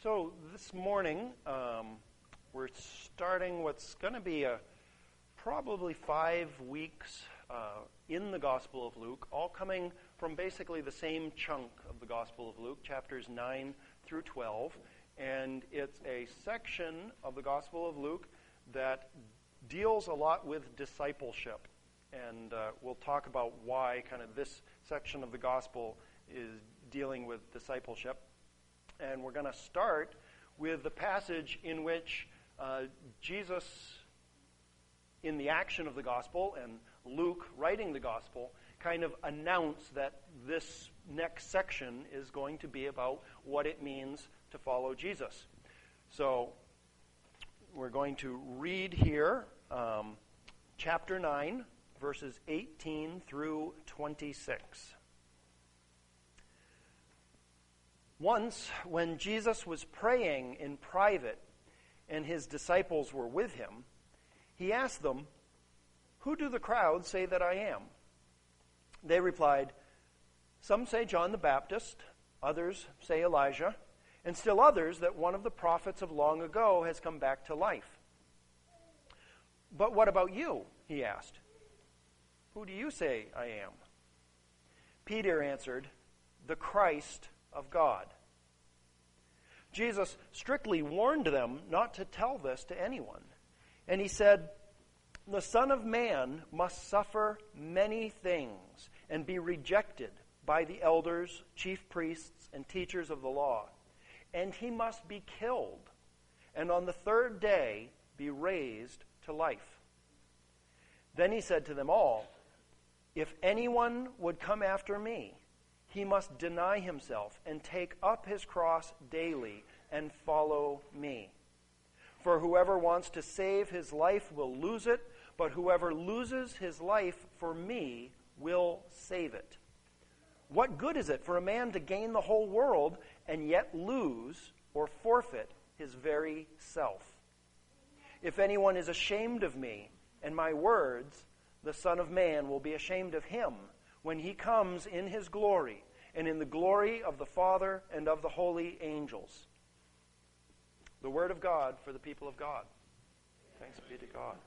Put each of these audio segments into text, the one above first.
So this morning, we're starting what's going to be probably 5 weeks in the Gospel of Luke, all coming from basically the same chunk of the Gospel of Luke, chapters 9 through 12. And it's a section of the Gospel of Luke that deals a lot with discipleship. And we'll talk about why kind of this section of the Gospel is dealing with discipleship. And we're going to start with the passage in which Jesus, in the action of the Gospel, and Luke, writing the Gospel, kind of announce that this next section is going to be about what it means to follow Jesus. So we're going to read here chapter 9, verses 18 through 26. Once, when Jesus was praying in private and his disciples were with him, he asked them, "Who do the crowd say that I am?" They replied, "Some say John the Baptist, others say Elijah, and still others that one of the prophets of long ago has come back to life." "But what about you?" he asked. "Who do you say I am?" Peter answered, "The Christ of God." Jesus strictly warned them not to tell this to anyone. And he said, "The Son of Man must suffer many things and be rejected by the elders, chief priests, and teachers of the law. And he must be killed, and on the third day be raised to life." Then he said to them all, "If anyone would come after me, he must deny himself and take up his cross daily and follow me. For whoever wants to save his life will lose it, but whoever loses his life for me will save it. What good is it for a man to gain the whole world and yet lose or forfeit his very self? If anyone is ashamed of me and my words, the Son of Man will be ashamed of him when he comes in his glory and in the glory of the Father and of the holy angels." The word of God for the people of God. Thanks be to God.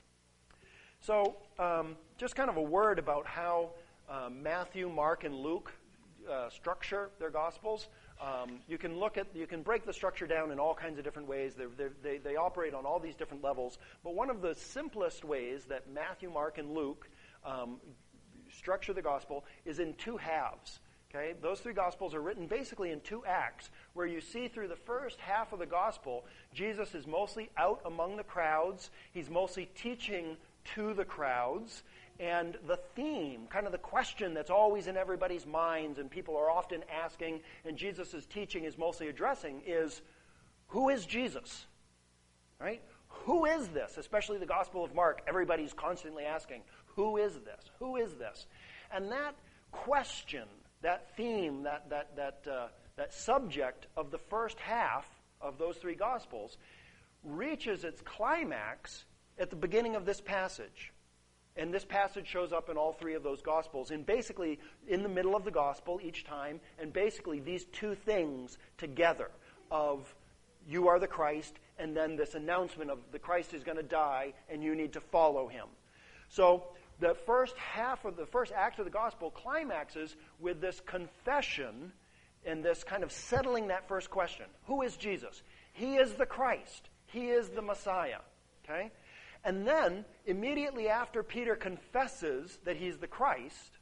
So, just kind of a word about how Matthew, Mark, and Luke structure their Gospels. You can break the structure down in all kinds of different ways. They operate on all these different levels. But one of the simplest ways that Matthew, Mark, and Luke structure the Gospel is in 2 halves. Okay? Those 3 Gospels are written basically in 2 acts, where you see through the first half of the Gospel, Jesus is mostly out among the crowds. He's mostly teaching to the crowds. And the theme, kind of the question that's always in everybody's minds and people are often asking, and Jesus' teaching is mostly addressing, is, who is Jesus? Right? Who is this? Especially the Gospel of Mark, everybody's constantly asking, who is this? Who is this? And that question, that theme, that subject of the first half of those 3 Gospels reaches its climax at the beginning of this passage. And this passage shows up in all 3 of those Gospels, and basically in the middle of the Gospel each time, and basically these 2 things together of you are the Christ, and then this announcement of the Christ is going to die, and you need to follow him. So the first act of the Gospel climaxes with this confession and this kind of settling that first question. Who is Jesus? He is the Christ. He is the Messiah. Okay? And then, immediately after Peter confesses that he's the Christ,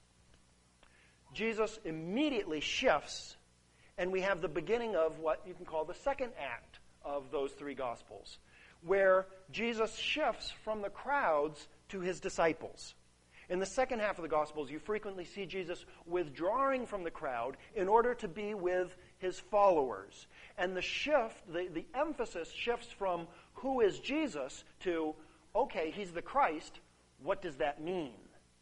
Jesus immediately shifts, and we have the beginning of what you can call the second act of those 3 Gospels, where Jesus shifts from the crowds to his disciples. In the second half of the Gospels, you frequently see Jesus withdrawing from the crowd in order to be with his followers. And the emphasis shifts from who is Jesus to, okay, he's the Christ, what does that mean?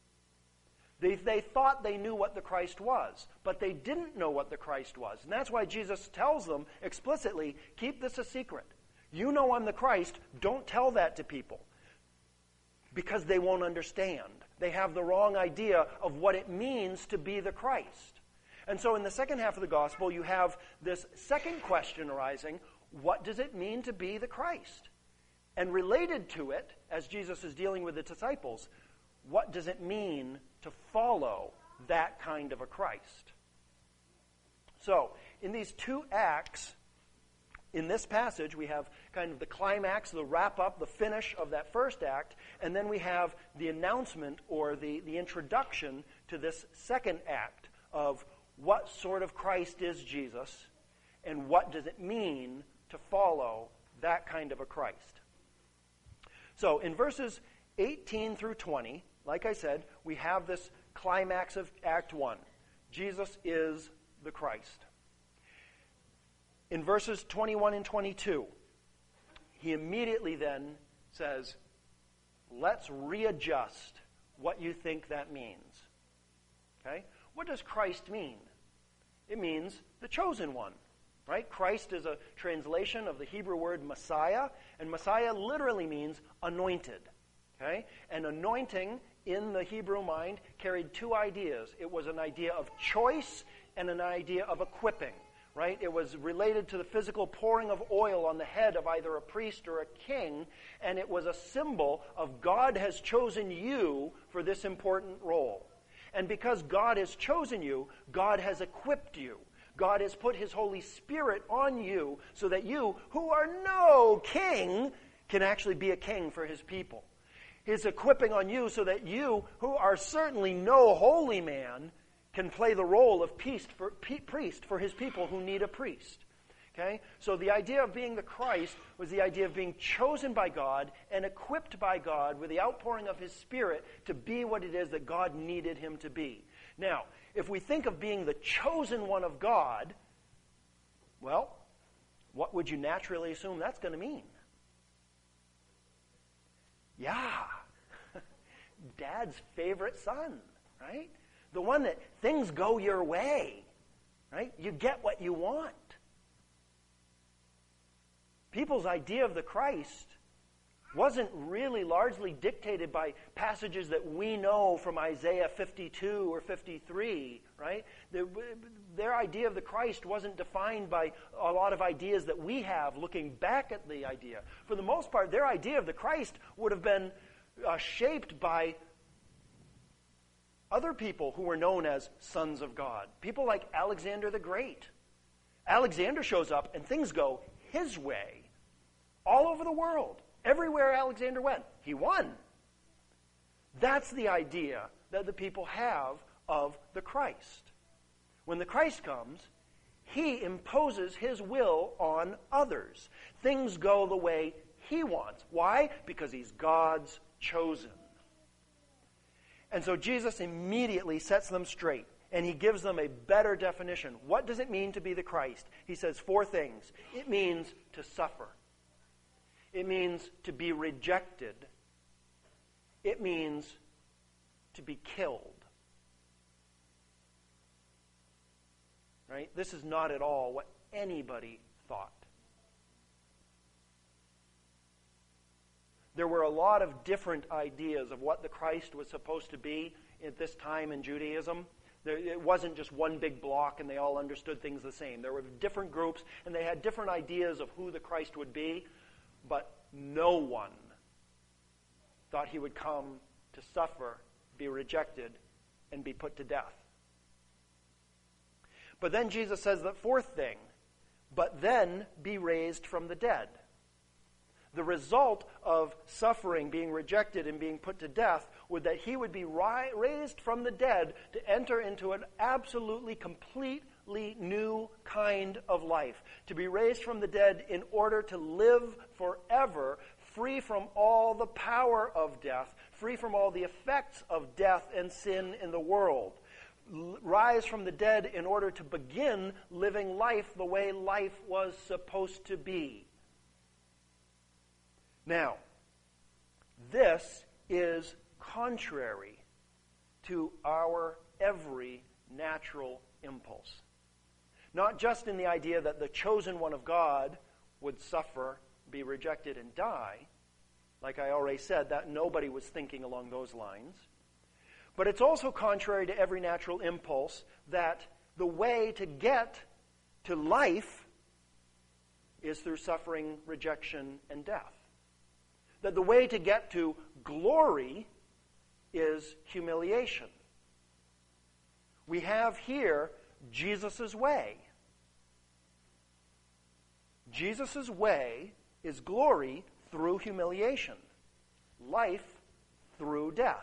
They thought they knew what the Christ was, but they didn't know what the Christ was. And that's why Jesus tells them explicitly, keep this a secret. You know I'm the Christ, don't tell that to people, because they won't understand. They have the wrong idea of what it means to be the Christ. And so in the second half of the gospel, you have this second question arising: what does it mean to be the Christ? And related to it, as Jesus is dealing with the disciples, what does it mean to follow that kind of a Christ? So, in these two acts, in this passage, we have kind of the climax, the wrap-up, the finish of that first act, and then we have the announcement or the introduction to this second act of what sort of Christ is Jesus, and what does it mean to follow that kind of a Christ. So, in verses 18 through 20, like I said, we have this climax of Act 1. Jesus is the Christ. In verses 21 and 22, he immediately then says, let's readjust what you think that means. Okay? What does Christ mean? It means the chosen one, right? Christ is a translation of the Hebrew word Messiah, and Messiah literally means anointed. Okay? And anointing in the Hebrew mind carried two ideas. It was an idea of choice and an idea of equipping. Right? It was related to the physical pouring of oil on the head of either a priest or a king, and it was a symbol of God has chosen you for this important role. And because God has chosen you, God has equipped you. God has put His Holy Spirit on you so that you, who are no king, can actually be a king for His people. His equipping on you so that you, who are certainly no holy man, can play the role of priest for His people who need a priest. Okay? So the idea of being the Christ was the idea of being chosen by God and equipped by God with the outpouring of His Spirit to be what it is that God needed Him to be. Now, if we think of being the chosen one of God, well, what would you naturally assume that's going to mean? Yeah, Dad's favorite son, right? The one that things go your way, right? You get what you want. People's idea of the Christ wasn't really largely dictated by passages that we know from Isaiah 52 or 53, right? Their idea of the Christ wasn't defined by a lot of ideas that we have looking back at the idea. For the most part, their idea of the Christ would have been shaped by other people who were known as sons of God. People like Alexander the Great. Alexander shows up and things go his way all over the world. Everywhere Alexander went, he won. That's the idea that the people have of the Christ. When the Christ comes, He imposes His will on others. Things go the way He wants. Why? Because He's God's chosen. And so Jesus immediately sets them straight, and He gives them a better definition. What does it mean to be the Christ? He says 4 things. It means to suffer. It means to be rejected. It means to be killed. Right? This is not at all what anybody thought. There were a lot of different ideas of what the Christ was supposed to be at this time in Judaism. It wasn't just one big block and they all understood things the same. There were different groups and they had different ideas of who the Christ would be, but no one thought He would come to suffer, be rejected, and be put to death. But then Jesus says the 4th thing, but then be raised from the dead. The result of suffering, being rejected, and being put to death was that He would be raised from the dead to enter into an absolutely, completely new kind of life. To be raised from the dead in order to live forever, free from all the power of death, free from all the effects of death and sin in the world. Rise from the dead in order to begin living life the way life was supposed to be. Now, this is contrary to our every natural impulse. Not just in the idea that the chosen one of God would suffer, be rejected, and die. Like I already said, that nobody was thinking along those lines. But it's also contrary to every natural impulse that the way to get to life is through suffering, rejection, and death. That the way to get to glory is humiliation. We have here Jesus' way. Jesus' way is glory through humiliation, life through death.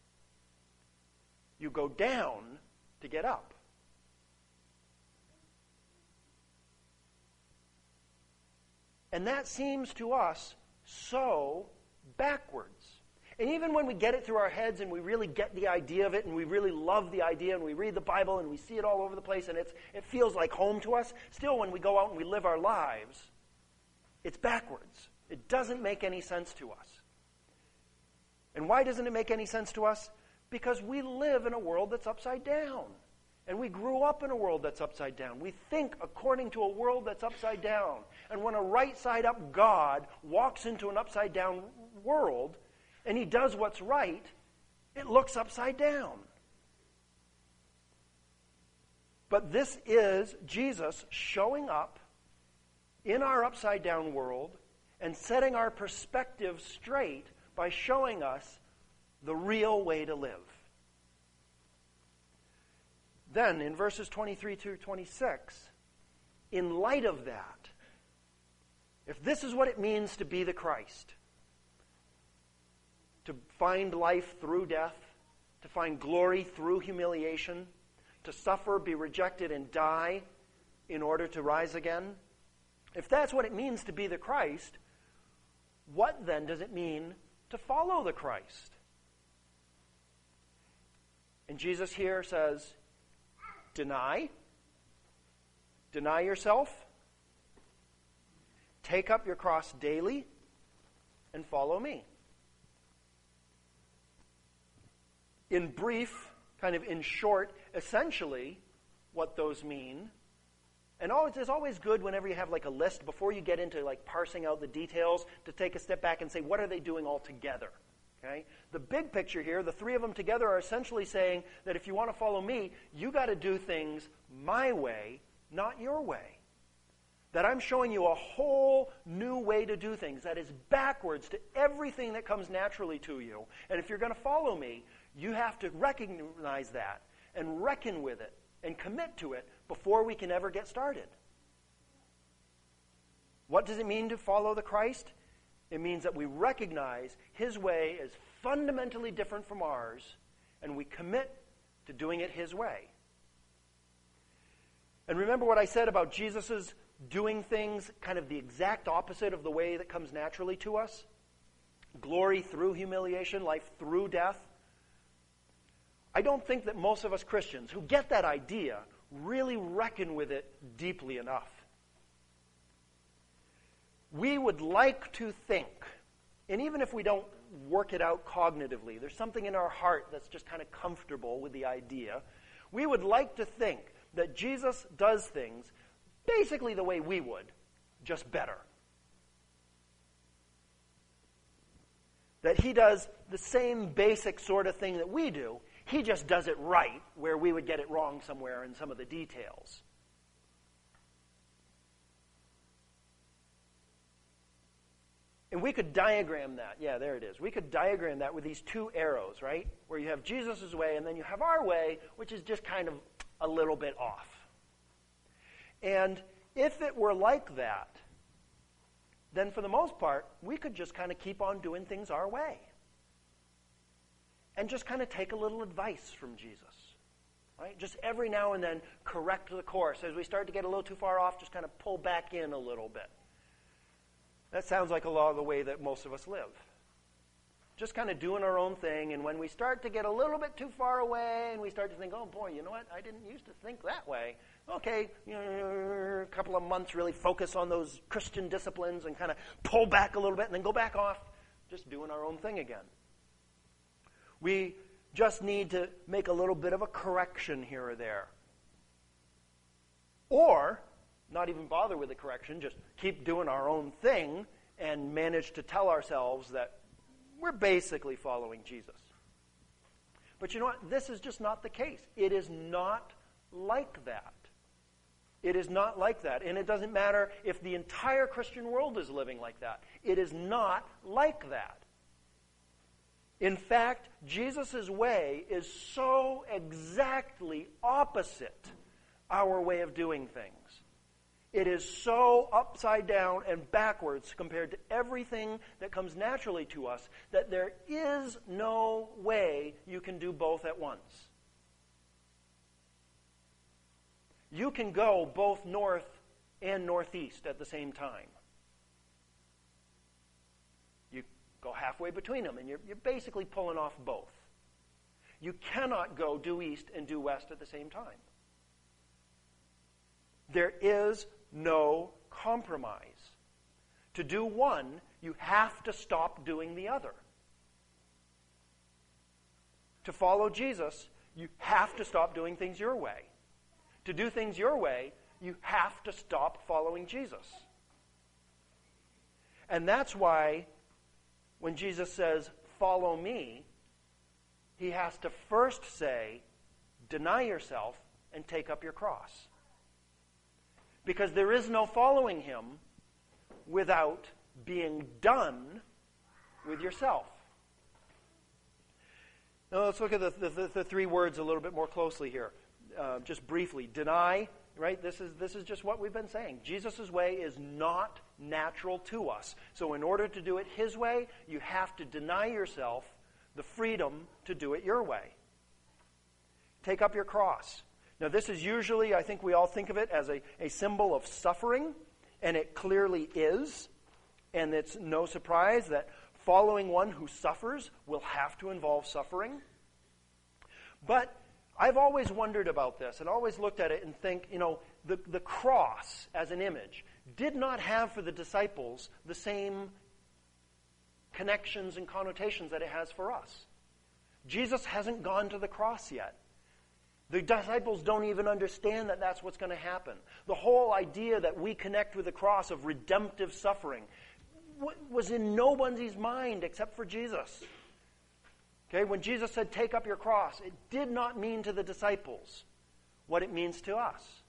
You go down to get up. And that seems to us so backwards. And even when we get it through our heads and we really get the idea of it and we really love the idea and we read the Bible and we see it all over the place and it feels like home to us, still when we go out and we live our lives, it's backwards. It doesn't make any sense to us. And why doesn't it make any sense to us? Because we live in a world that's upside down. And we grew up in a world that's upside down. We think according to a world that's upside down. And when a right side up God walks into an upside down world and he does what's right, it looks upside down. But this is Jesus showing up in our upside down world and setting our perspective straight by showing us the real way to live. Then, in verses 23 through 26, in light of that, if this is what it means to be the Christ, to find life through death, to find glory through humiliation, to suffer, be rejected, and die in order to rise again, if that's what it means to be the Christ, what then does it mean to follow the Christ? And Jesus here says, deny yourself, take up your cross daily, and follow me. In brief, kind of in short, essentially what those mean, and it's always good whenever you have like a list, before you get into like parsing out the details, to take a step back and say, what are they doing all together? Okay? The big picture here, the three of them together are essentially saying that if you want to follow me, you got to do things my way, not your way. That I'm showing you a whole new way to do things that is backwards to everything that comes naturally to you. And if you're going to follow me, you have to recognize that and reckon with it and commit to it before we can ever get started. What does it mean to follow the Christ? It means that we recognize his way is fundamentally different from ours, and we commit to doing it his way. And remember what I said about Jesus' doing things kind of the exact opposite of the way that comes naturally to us? Glory through humiliation, life through death. I don't think that most of us Christians who get that idea really reckon with it deeply enough. We would like to think, and even if we don't work it out cognitively, there's something in our heart that's just kind of comfortable with the idea, we would like to think that Jesus does things basically the way we would, just better. That he does the same basic sort of thing that we do, he just does it right where we would get it wrong somewhere in some of the details. And we could diagram that. Yeah, there it is. We could diagram that with these two arrows, right? Where you have Jesus' way and then you have our way, which is just kind of a little bit off. And if it were like that, then for the most part, we could just kind of keep on doing things our way. And just kind of take a little advice from Jesus. Right? Just every now and then correct the course. As we start to get a little too far off, just kind of pull back in a little bit. That sounds like a lot of the way that most of us live. Just kind of doing our own thing, and when we start to get a little bit too far away, and we start to think, oh boy, you know what, I didn't used to think that way. Okay, a couple of months really focus on those Christian disciplines and kind of pull back a little bit, and then go back off, just doing our own thing again. We just need to make a little bit of a correction here or there. Or not even bother with the correction, just keep doing our own thing and manage to tell ourselves that we're basically following Jesus. But you know what? This is just not the case. It is not like that. It is not like that. And it doesn't matter if the entire Christian world is living like that. It is not like that. In fact, Jesus' way is so exactly opposite our way of doing things. It is so upside down and backwards compared to everything that comes naturally to us that there is no way you can do both at once. You can go both north and northeast at the same time. You go halfway between them, and you're basically pulling off both. You cannot go due east and due west at the same time. There is no compromise. To do one, you have to stop doing the other. To follow Jesus, you have to stop doing things your way. To do things your way, you have to stop following Jesus. And that's why when Jesus says, "Follow me," he has to first say, "Deny yourself and take up your cross." Because there is no following him without being done with yourself. Now let's look at the three words a little bit more closely here. Just briefly. Deny, right? This is just what we've been saying. Jesus' way is not natural to us. So in order to do it his way, you have to deny yourself the freedom to do it your way. Take up your cross. Now this is usually, I think we all think of it as a symbol of suffering, and it clearly is. And it's no surprise that following one who suffers will have to involve suffering. But I've always wondered about this and always looked at it and think, the cross as an image did not have for the disciples the same connections and connotations that it has for us. Jesus hasn't gone to the cross yet. The disciples don't even understand that that's what's going to happen. The whole idea that we connect with the cross of redemptive suffering was in nobody's mind except for Jesus. Okay, when Jesus said, "Take up your cross," it did not mean to the disciples what it means to us.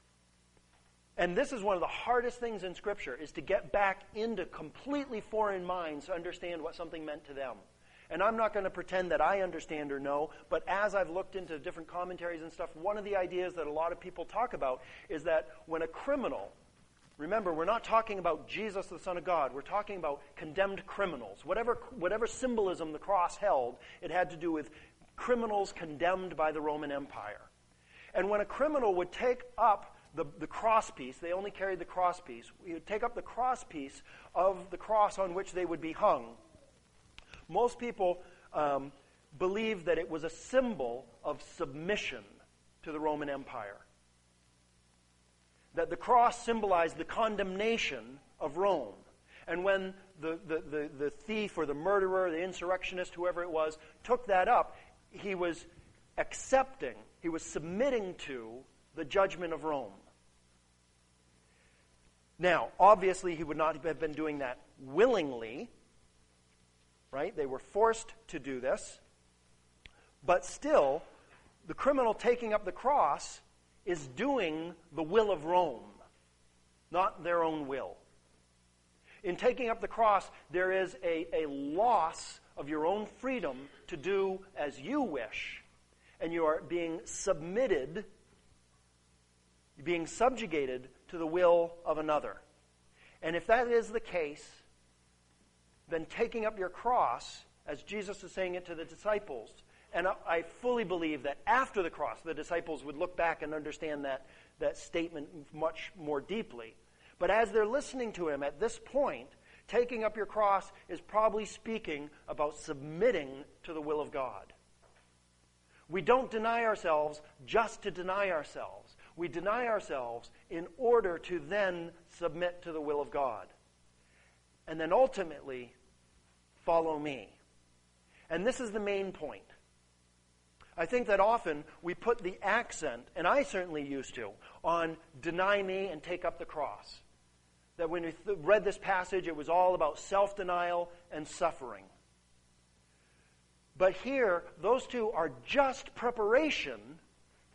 And this is one of the hardest things in Scripture, is to get back into completely foreign minds to understand what something meant to them. And I'm not going to pretend that I understand or know, but as I've looked into different commentaries and stuff, one of the ideas that a lot of people talk about is that when a criminal, remember, we're not talking about Jesus, the Son of God. We're talking about condemned criminals. Whatever symbolism the cross held, it had to do with criminals condemned by the Roman Empire. And when a criminal would take up the cross piece, they only carried the cross piece, he would take up the cross piece of the cross on which they would be hung. Most people believe that it was a symbol of submission to the Roman Empire. That the cross symbolized the condemnation of Rome. And when the thief or the murderer, the insurrectionist, whoever it was, took that up, he was accepting, he was submitting to the judgment of Rome. Now, obviously, he would not have been doing that willingly, right? They were forced to do this. But still, the criminal taking up the cross is doing the will of Rome, not their own will. In taking up the cross, there is a loss of your own freedom to do as you wish, and you are being submitted, being subjugated to the will of another. And if that is the case, then taking up your cross, as Jesus is saying it to the disciples, and I fully believe that after the cross, the disciples would look back and understand that statement much more deeply. But as they're listening to him at this point, taking up your cross is probably speaking about submitting to the will of God. We don't deny ourselves just to deny ourselves. We deny ourselves in order to then submit to the will of God. And then ultimately, follow me. And this is the main point. I think that often we put the accent, and I certainly used to, on deny me and take up the cross. That when we read this passage, it was all about self-denial and suffering. But here, those two are just preparation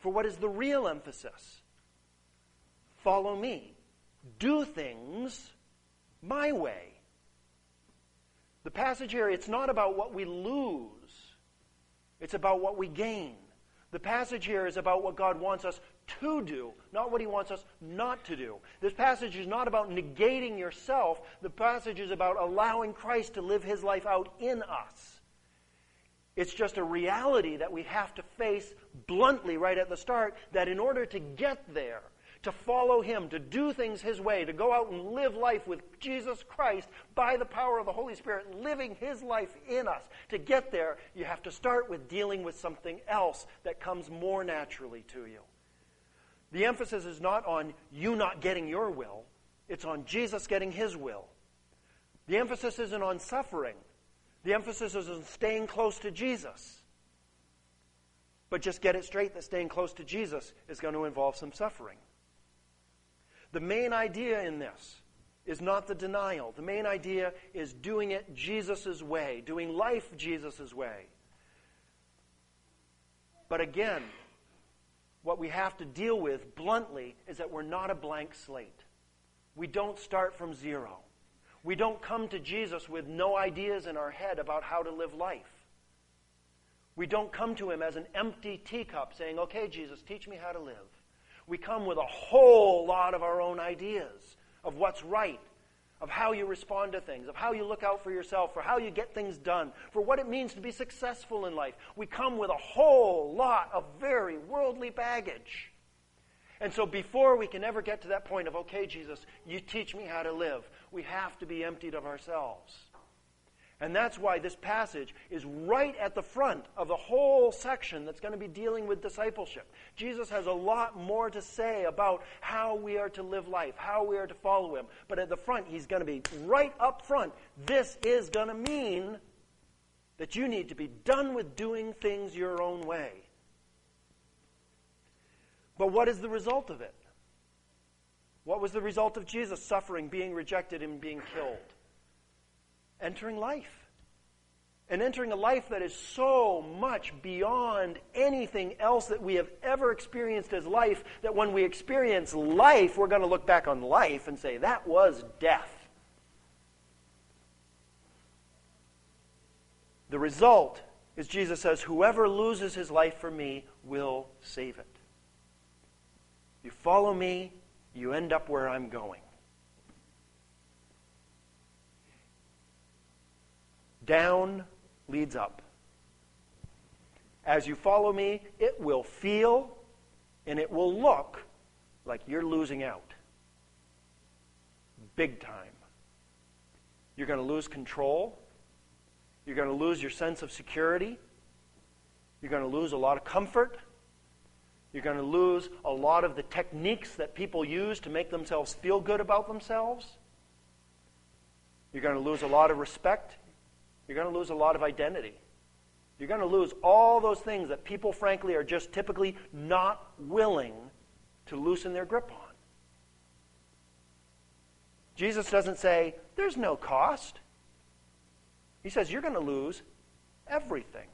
for what is the real emphasis. Follow me. Do things my way. The passage here, it's not about what we lose. It's about what we gain. The passage here is about what God wants us to do, not what he wants us not to do. This passage is not about negating yourself. The passage is about allowing Christ to live his life out in us. It's just a reality that we have to face bluntly right at the start, that in order to get there, to follow him, to do things his way, to go out and live life with Jesus Christ by the power of the Holy Spirit, living his life in us. To get there, you have to start with dealing with something else that comes more naturally to you. The emphasis is not on you not getting your will. It's on Jesus getting his will. The emphasis isn't on suffering. The emphasis is on staying close to Jesus. But just get it straight that staying close to Jesus is going to involve some suffering. The main idea in this is not the denial. The main idea is doing it Jesus' way, doing life Jesus' way. But again, what we have to deal with bluntly is that we're not a blank slate. We don't start from zero. We don't come to Jesus with no ideas in our head about how to live life. We don't come to him as an empty teacup saying, okay, Jesus, teach me how to live. We come with a whole lot of our own ideas of what's right, of how you respond to things, of how you look out for yourself, for how you get things done, for what it means to be successful in life. We come with a whole lot of very worldly baggage. And so before we can ever get to that point of, okay, Jesus, you teach me how to live, we have to be emptied of ourselves. And that's why this passage is right at the front of the whole section that's going to be dealing with discipleship. Jesus has a lot more to say about how we are to live life, how we are to follow him. But at the front, he's going to be right up front. This is going to mean that you need to be done with doing things your own way. But what is the result of it? What was the result of Jesus suffering, being rejected, and being killed? Entering life. And entering a life that is so much beyond anything else that we have ever experienced as life, that when we experience life, we're going to look back on life and say, that was death. The result is Jesus says, whoever loses his life for me will save it. You follow me, you end up where I'm going. Down leads up. As you follow me, it will feel and it will look like you're losing out. Big time. You're going to lose control. You're going to lose your sense of security. You're going to lose a lot of comfort. You're going to lose a lot of the techniques that people use to make themselves feel good about themselves. You're going to lose a lot of respect. You're going to lose a lot of identity. You're going to lose all those things that people, frankly, are just typically not willing to loosen their grip on. Jesus doesn't say, there's no cost. He says, you're going to lose everything.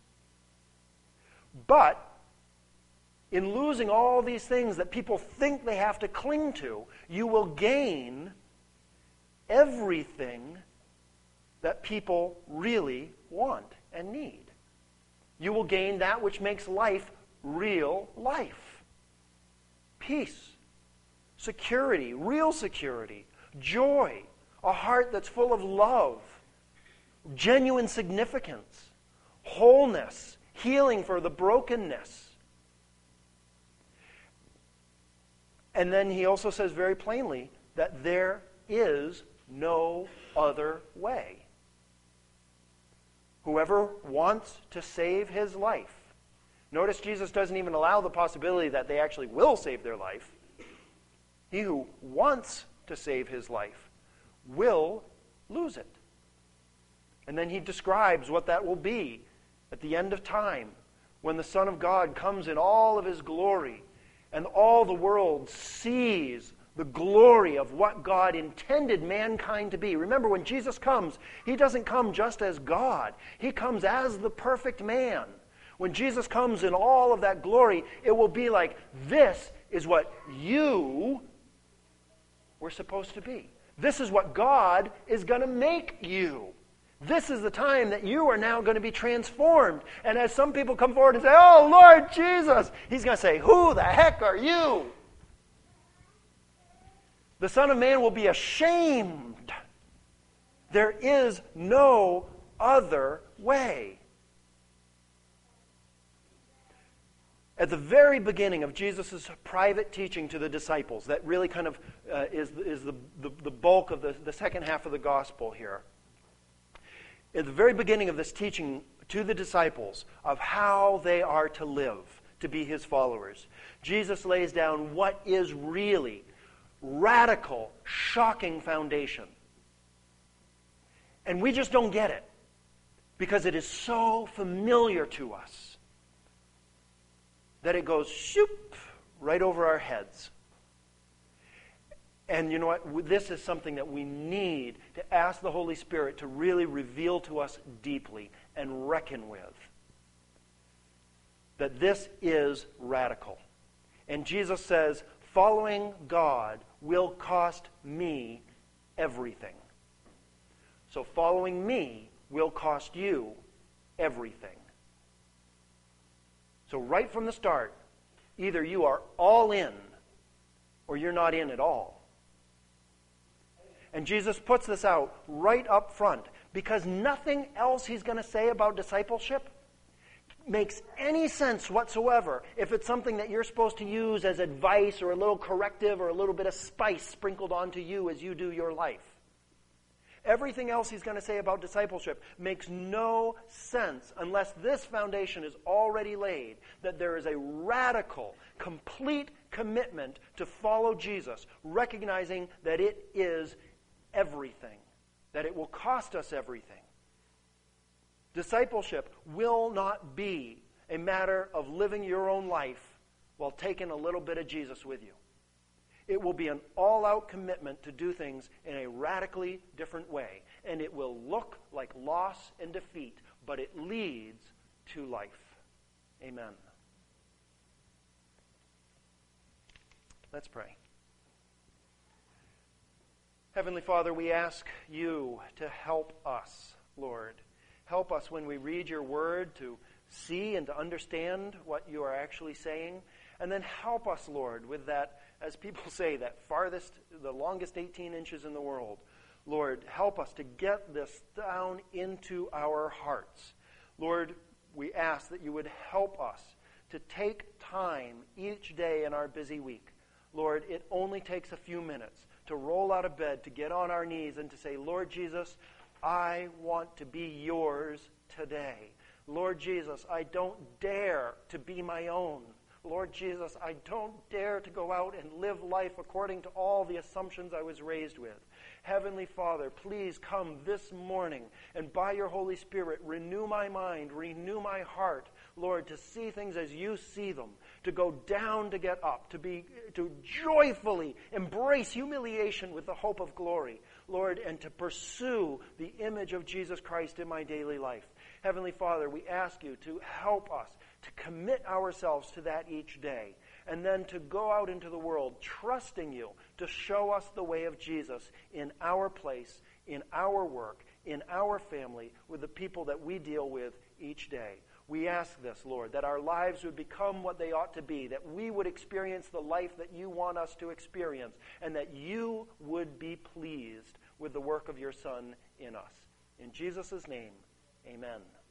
But in losing all these things that people think they have to cling to, you will gain everything that people really want and need. You will gain that which makes life real life. Peace, security, real security, joy, a heart that's full of love, genuine significance, wholeness, healing for the brokenness. And then he also says very plainly that there is no other way. Whoever wants to save his life. Notice Jesus doesn't even allow the possibility that they actually will save their life. He who wants to save his life will lose it. And then he describes what that will be at the end of time, when the Son of God comes in all of his glory and all the world sees the glory of what God intended mankind to be. Remember, when Jesus comes, he doesn't come just as God. He comes as the perfect man, When Jesus comes in all of that glory, it will be like, this is what you were supposed to be. This is what God is going to make you. This is the time that you are now going to be transformed. And as some people come forward and say, oh, Lord Jesus, He's going to say, who the heck are you? The Son of Man will be ashamed. There is no other way. At the very beginning of Jesus' private teaching to the disciples, that really kind of is the bulk of the second half of the gospel here. At the very beginning of this teaching to the disciples of how they are to live, to be His followers, Jesus lays down what is really radical, shocking foundation. And we just don't get it because it is so familiar to us that it goes shoop right over our heads. And you know what? This is something that we need to ask the Holy Spirit to really reveal to us deeply and reckon with. That this is radical. And Jesus says, following God will cost me everything. So following me will cost you everything. So right from the start, either you are all in or you're not in at all. And Jesus puts this out right up front because nothing else He's going to say about discipleship makes any sense whatsoever if it's something that you're supposed to use as advice or a little corrective or a little bit of spice sprinkled onto you as you do your life. Everything else He's going to say about discipleship makes no sense unless this foundation is already laid, that there is a radical, complete commitment to follow Jesus, recognizing that it is everything, that it will cost us everything. Discipleship will not be a matter of living your own life while taking a little bit of Jesus with you. It will be an all-out commitment to do things in a radically different way. And it will look like loss and defeat, but it leads to life. Amen. Let's pray. Heavenly Father, we ask you to help us, Lord. Help us when we read your word to see and to understand what you are actually saying. And then help us, Lord, with that, as people say, that farthest, the longest 18 inches in the world. Lord, help us to get this down into our hearts. Lord, we ask that you would help us to take time each day in our busy week. Lord, it only takes a few minutes to roll out of bed, to get on our knees and to say, Lord Jesus, I want to be yours today. Lord Jesus, I don't dare to be my own. Lord Jesus, I don't dare to go out and live life according to all the assumptions I was raised with. Heavenly Father, please come this morning and by your Holy Spirit renew my mind, renew my heart, Lord, to see things as you see them, to go down to get up, to joyfully embrace humiliation with the hope of glory, Lord, and to pursue the image of Jesus Christ in my daily life. Heavenly Father, we ask you to help us to commit ourselves to that each day, and then to go out into the world trusting you to show us the way of Jesus in our place, in our work, in our family, with the people that we deal with each day. We ask this, Lord, that our lives would become what they ought to be, that we would experience the life that you want us to experience, and that you would be pleased with the work of your Son in us. In Jesus' name, amen.